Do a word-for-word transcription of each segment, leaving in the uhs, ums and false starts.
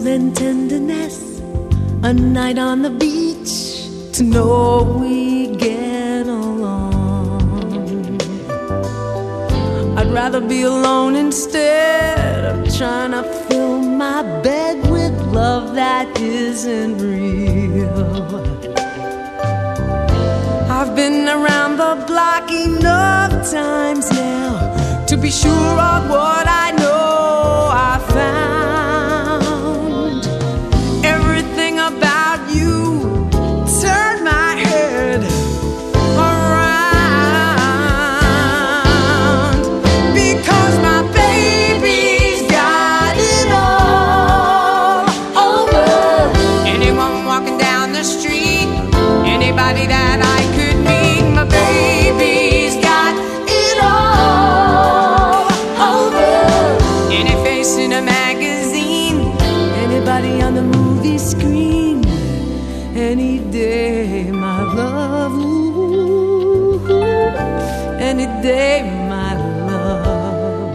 than tenderness, a night on the beach to know we get along. I'd rather be alone instead of trying to fill my bed with love that isn't real. I've been around the block enough times now to be sure of what I know I found. Everything about you turned my head around, because my baby's got it all over. Anyone walking down the street, anybody that I could meet, my baby's got it all over. Any face in a magazine, anybody on the movie screen, any day, my love, ooh, any day, my love.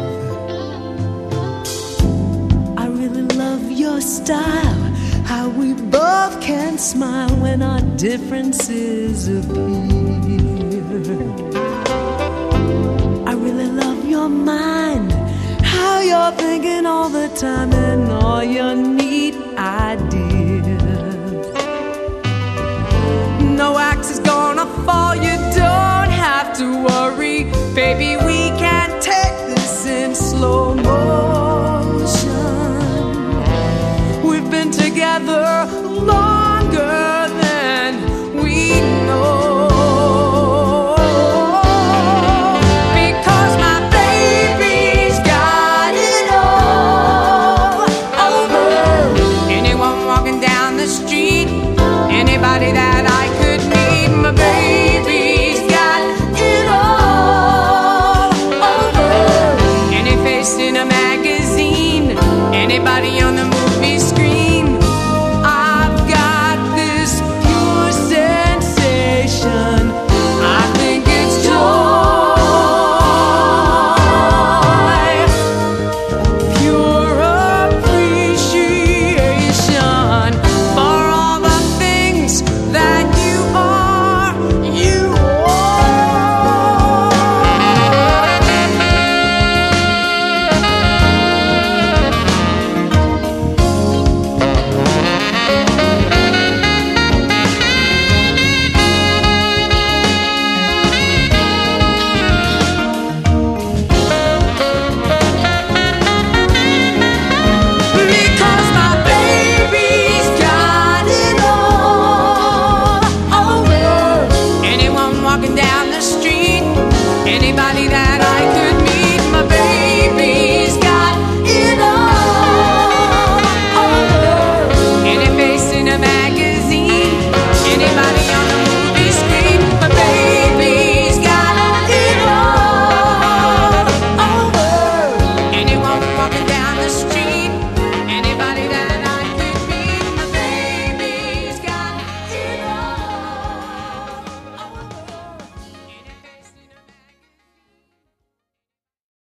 I really love your style, how we both can smile when our differences appear. I really love your mind, how you're thinking all the time and all your neat ideas. No axe is gonna fall, you don't have to worry, baby.